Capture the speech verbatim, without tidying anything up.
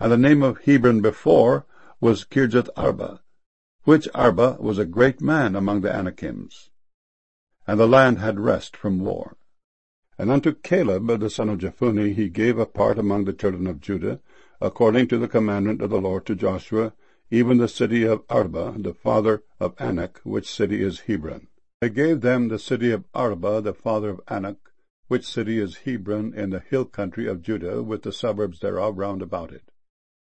And the name of Hebron before was Kirjath-arba, which Arba was a great man among the Anakims. And the land had rest from war. And unto Caleb the son of Jephunneh he gave a part among the children of Judah, according to the commandment of the Lord to Joshua, even the city of Arba, the father of Anak, which city is Hebron. They gave them the city of Arba, the father of Anak, which city is Hebron, in the hill country of Judah, with the suburbs thereof round about it.